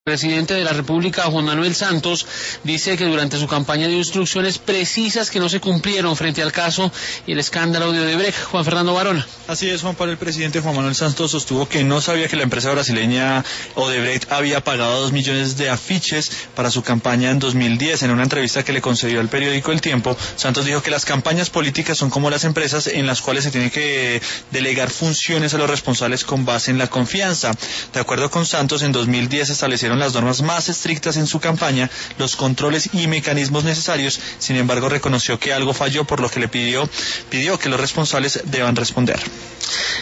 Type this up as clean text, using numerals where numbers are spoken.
El presidente de la República, Juan Manuel Santos, dice que durante su campaña dio instrucciones precisas que no se cumplieron frente al caso y el escándalo de Odebrecht. Juan Fernando Varona. Así es, Juan Pablo. El presidente Juan Manuel Santos sostuvo que no sabía que la empresa brasileña Odebrecht había pagado 2 millones de afiches para su campaña en 2010. En una entrevista que le concedió al periódico El Tiempo, Santos dijo que las campañas políticas son como las empresas en las cuales se tiene que delegar funciones a los responsables con base en la confianza. De acuerdo con Santos, en 2010 se establecieron las normas más estrictas en su campaña, los controles y mecanismos necesarios. Sin embargo, reconoció que algo falló, por lo que pidió que los responsables deban responder.